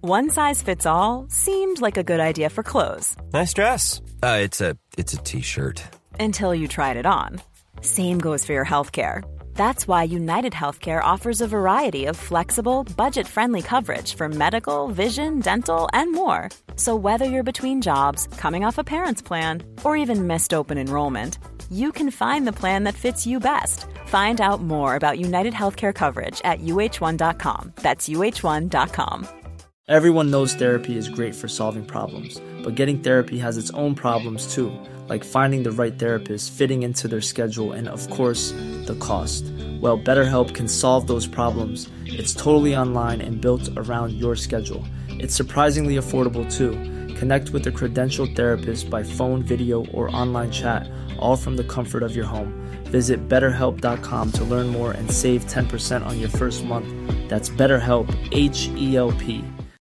One size fits all seemed like a good idea for clothes. Nice dress. It's a t-shirt. Until you tried it on. Same goes for your healthcare. That's why United Healthcare offers a variety of flexible, budget-friendly coverage for medical, vision, dental, and more. So whether you're between jobs, coming off a parent's plan, or even missed open enrollment, you can find the plan that fits you best. Find out more about United Healthcare coverage at uh1.com. That's uh1.com. Everyone knows therapy is great for solving problems, but getting therapy has its own problems too, like finding the right therapist, fitting into their schedule, and of course, the cost. Well, BetterHelp can solve those problems. It's totally online and built around your schedule. It's surprisingly affordable too. Connect with a credentialed therapist by phone, video, or online chat, all from the comfort of your home. Visit BetterHelp.com to learn more and save 10% on your first month. That's BetterHelp, H-E-L-P.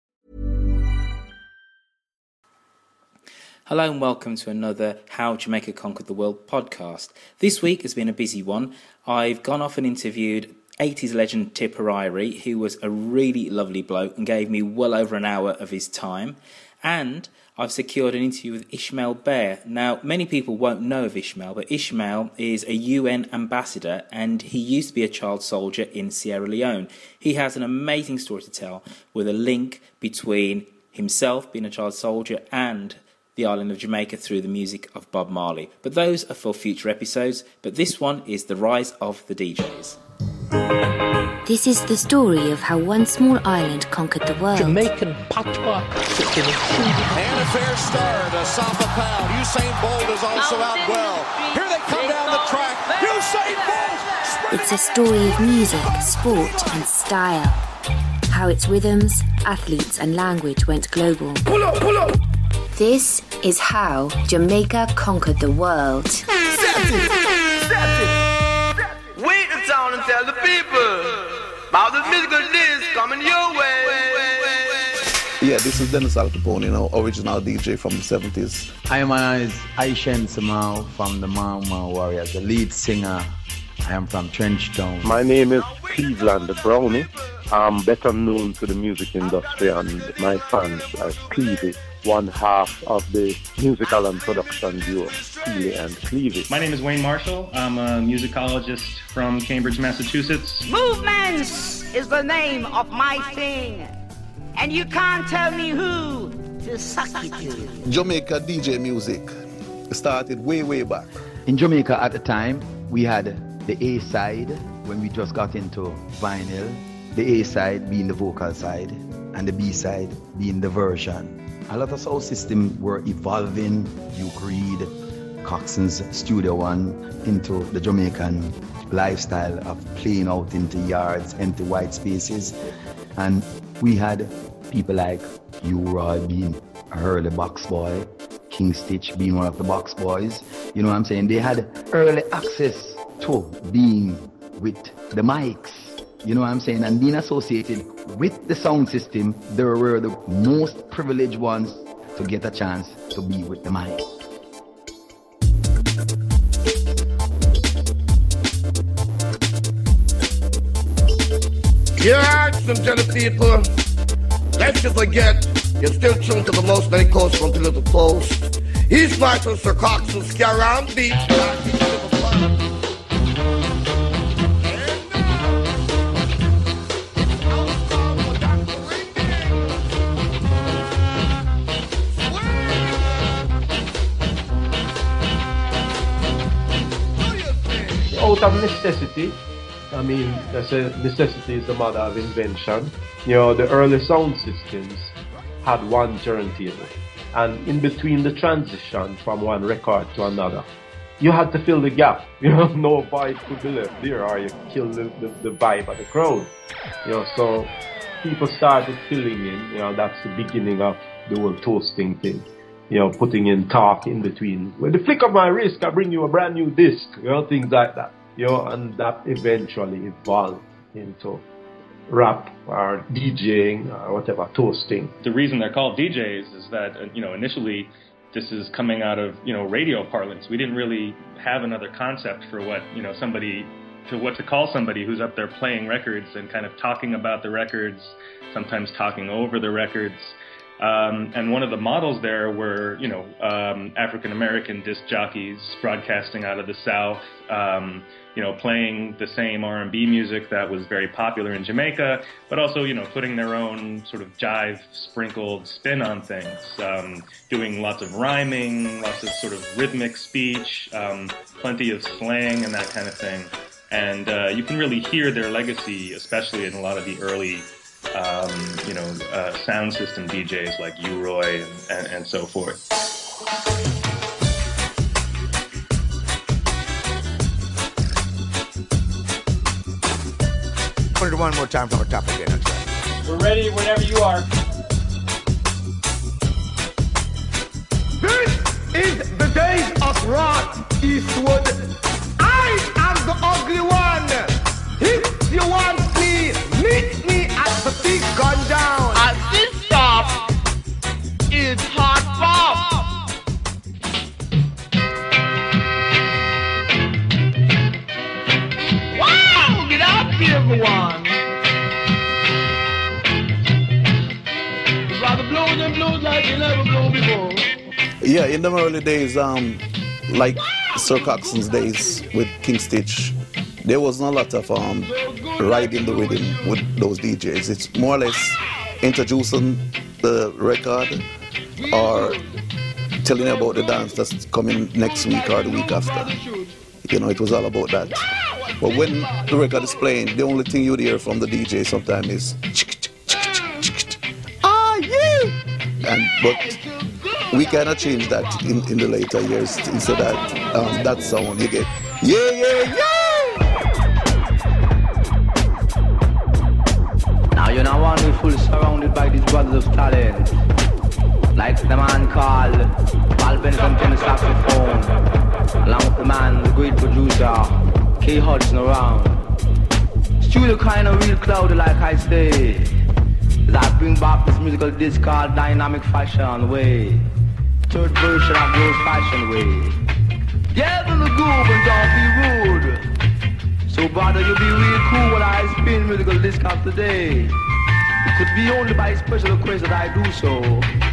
Hello and welcome to another How Jamaica Conquered the World podcast. This week has been a busy one. I've gone off and interviewed 80s legend Tipperary, who was a really lovely bloke and gave me well over an hour of his time. And I've secured an interview with Ishmael Bear. Now, many people won't know of Ishmael, but Ishmael is a UN ambassador and he used to be a child soldier in Sierra Leone. He has an amazing story to tell with a link between himself being a child soldier and the island of Jamaica through the music of Bob Marley. But those are for future episodes, but this one is The Rise of the DJs. This is the story of how one small island conquered the world. Jamaican patois. And a fair start, Asafa Powell. Usain Bolt is also out well. Here they come down the track. Usain Bolt! It's a story of music, sport and style. How its rhythms, athletes and language went global. Pull up! This is how Jamaica conquered the world. Wait the town and tell the people about the musical disc coming your way. Yeah, this is Dennis Al Capone, original DJ from the 70s. I am Aishen Samau from the Mau Mau Warriors, the lead singer. I am from Trenchtown. My name is Cleveland the Brownie. I'm better known to the music industry and my fans as Clevie, one half of the musical and production duo, Clevie and Clevie. My name is Wayne Marshall. I'm a musicologist from Cambridge, Massachusetts. Movements is the name of my thing, and you can't tell me who to suck it to. Jamaica DJ music started way back. In Jamaica at the time, we had the A side when we just got into vinyl, the A side being the vocal side, and the B side being the version. A lot of sound systems were evolving. Duke Reid, Coxson's Studio One, into the Jamaican lifestyle of playing out into yards, empty white spaces. And we had people like U-Roy being a early box boy, King Stitch being one of the box boys. You know what I'm saying? They had early access to being with the mics. You know what I'm saying? And being associated with the sound system, they were the most privileged ones to get a chance to be with the mic. Yeah, some jelly people. Lest you forget, you're still tuned to the most many coast from Political Post. He's Michael Sir Coxsone, scare around beat. Out of necessity, I mean, they say necessity is the mother of invention. The early sound systems had one turntable, and in between the transition from one record to another, you had to fill the gap. No vibe could be left there, or you kill the vibe of the crowd. So people started filling in. That's the beginning of the whole toasting thing. Putting in talk in between. With the flick of my wrist, I bring you a brand new disc. Things like that. And that eventually evolved into rap or DJing or whatever, toasting. The reason they're called DJs is that, initially this is coming out of, radio parlance. We didn't really have another concept for what, somebody what to call somebody who's up there playing records and kind of talking about the records, sometimes talking over the records. And one of the models there were, African-American disc jockeys broadcasting out of the South, playing the same R&B music that was very popular in Jamaica, but also, putting their own sort of jive-sprinkled spin on things, doing lots of rhyming, lots of sort of rhythmic speech, plenty of slang and that kind of thing. And you can really hear their legacy, especially in a lot of the early sound system DJs like U-Roy and so forth. Put it one more time from the top again. We're ready whenever you are. This is the days of Rod Eastwood. I am the ugly one. If you want me, meet me at the big gun down. At this stop is Hot Pop. Wow! Get out here, everyone. Rather blow them blues like you never blown before. Yeah, in the early days, like Sir Coxson's days with King Stitch, there wasn't a lot of riding the rhythm with those DJs. It's more or less introducing the record or telling you about the dance that's coming next week or the week after. It was all about that. But when the record is playing, the only thing you'd hear from the DJ sometimes is but we cannot change that in the later years. Instead of that sound you get, yeah. Now you know one we full surrounded by these brothers of talent, like the man called Val Benson on the saxophone, along with the man, the great producer, K. Hudson around. Studio kind of real cloudy, like I say, as I bring back this musical disc called Dynamic Fashion Way, third version of the old fashion way. Get in the groove and don't be rude. So brother, you be real cool when I spin musical disc of today. It could be only by special request that I do so.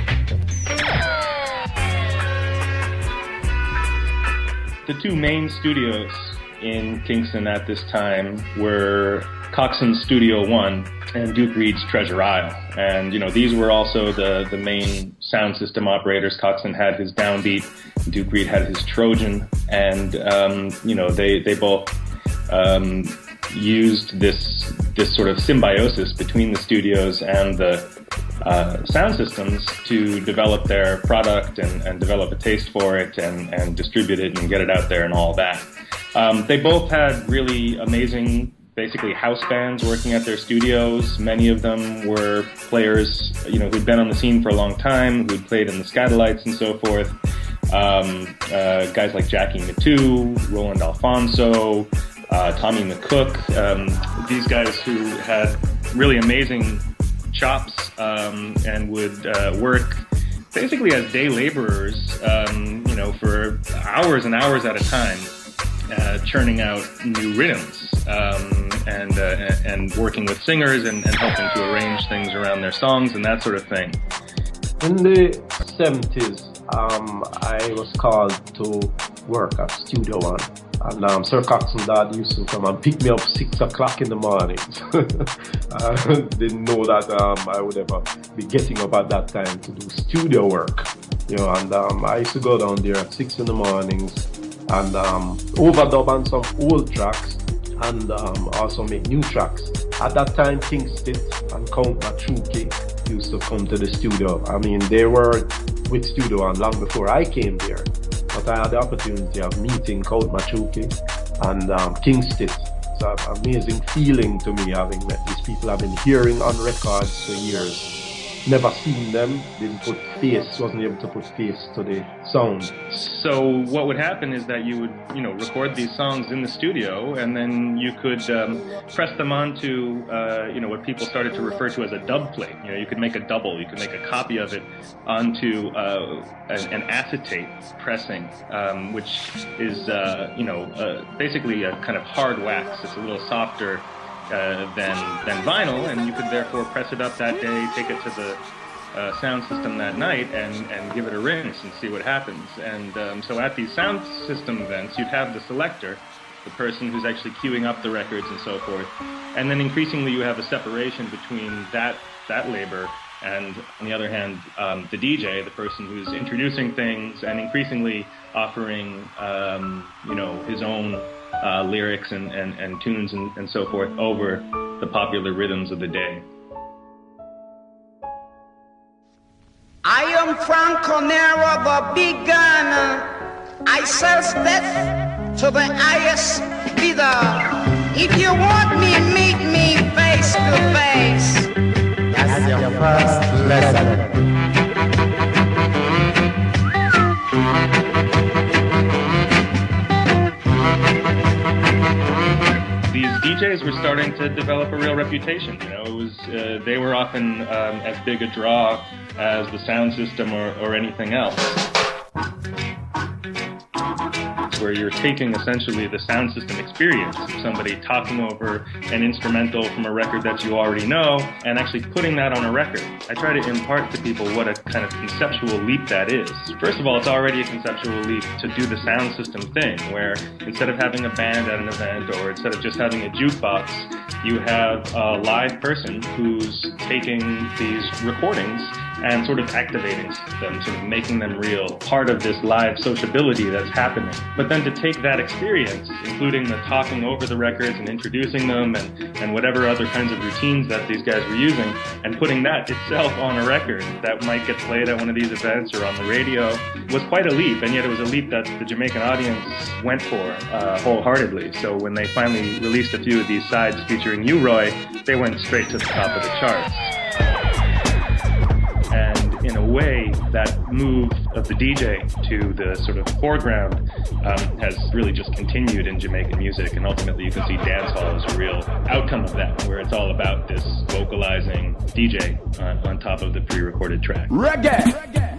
The two main studios in Kingston at this time were Coxson's Studio One and Duke Reid's Treasure Isle. And, these were also the main sound system operators. Coxsson had his Downbeat, Duke Reid had his Trojan, and, they both used this sort of symbiosis between the studios and the sound systems to develop their product and develop a taste for it and distribute it and get it out there and all that. They both had really amazing, basically house bands working at their studios. Many of them were players, who'd been on the scene for a long time, who'd played in the Skatalites and so forth. Guys like Jackie Matu, Roland Alfonso, Tommy McCook, these guys who had really amazing chops and would work basically as day laborers, for hours and hours at a time, churning out new rhythms and working with singers and helping to arrange things around their songs and that sort of thing. In the 70s, I was called to work at Studio One. And Sir Coxson's dad used to come and pick me up 6 o'clock in the morning. I didn't know that I would ever be getting up at that time to do studio work. And I used to go down there at 6 in the mornings and overdub on some old tracks and also make new tracks. At that time, King Stitch and Count Machuki used to come to the studio. I mean, they were with Studio One long before I came there. But I had the opportunity of meeting Count Machuki and King Stitch. It's an amazing feeling to me having met these people I've been hearing on records for years. never seen them, wasn't able to put face to the sound. So what would happen is that you would, record these songs in the studio, and then you could press them onto, what people started to refer to as a dub plate. You could make a double, you could make a copy of it onto an acetate pressing, which is, basically a kind of hard wax. It's a little softer than vinyl, and you could therefore press it up that day, take it to the sound system that night, and give it a rinse and see what happens. And so at these sound system events, you'd have the selector, the person who's actually queuing up the records and so forth, and then increasingly you have a separation between that labor and, on the other hand, the DJ, the person who's introducing things and increasingly offering, his own lyrics and tunes and so forth over the popular rhythms of the day. I am Franco Nero, the big gun. I sell death to the highest bidder. If you want me, meet me face to face. That's your first lesson. These DJs were starting to develop a real reputation. It was they were often as big a draw as the sound system or anything else. Where you're taking essentially the sound system experience of somebody talking over an instrumental from a record that you already know and actually putting that on a record. I try to impart to people what a kind of conceptual leap that is. First of all, it's already a conceptual leap to do the sound system thing, where instead of having a band at an event or instead of just having a jukebox, you have a live person who's taking these recordings and sort of activating them, sort of making them real, part of this live sociability that's happening. But then to take that experience, including the talking over the records and introducing them and whatever other kinds of routines that these guys were using, and putting that itself on a record that might get played at one of these events or on the radio, was quite a leap, and yet it was a leap that the Jamaican audience went for wholeheartedly. So when they finally released a few of these sides featuring you, Roy, they went straight to the top of the charts. And in a way, that move of the DJ to the sort of foreground has really just continued in Jamaican music, and ultimately you can see dancehall as a real outcome of that, where it's all about this vocalizing DJ on top of the pre-recorded track. Reggae!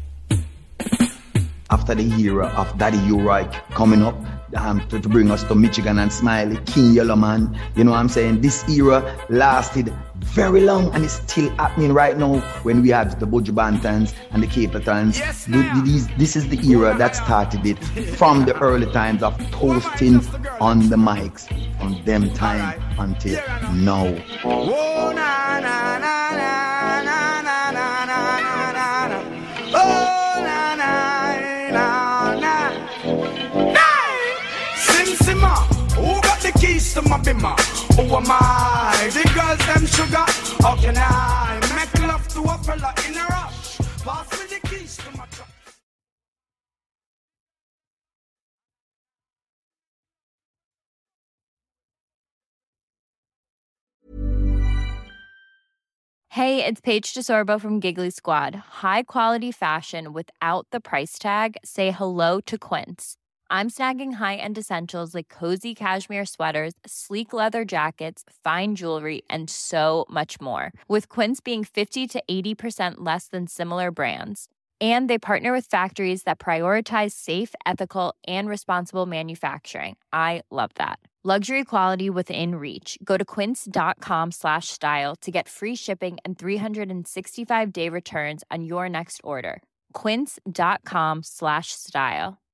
After the era of Daddy U-Roy coming up, to bring us to Michigan and Smiley, King Yellowman, you know what I'm saying? This era lasted very long and it's still happening right now when we have the Buju Bantams and the Capletons. Yes, this is the era that started it from the early times of toasting on the mics from them time until now. Oh, na, na, na, na, na, na, na, na, na, na. Oh, na, na, na, na. Sim Simma, who got the keys to my bimmer? Who am I? The girls them sugar. How can I make love to a fella in a rush? Pass me the keys to my truck. Hey, it's Paige DeSorbo from Giggly Squad. High quality fashion without the price tag. Say hello to Quince. I'm snagging high-end essentials like cozy cashmere sweaters, sleek leather jackets, fine jewelry, and so much more. With Quince being 50 to 80% less than similar brands. And they partner with factories that prioritize safe, ethical, and responsible manufacturing. I love that. Luxury quality within reach. Go to quince.com/style to get free shipping and 365-day returns on your next order. Quince.com/style.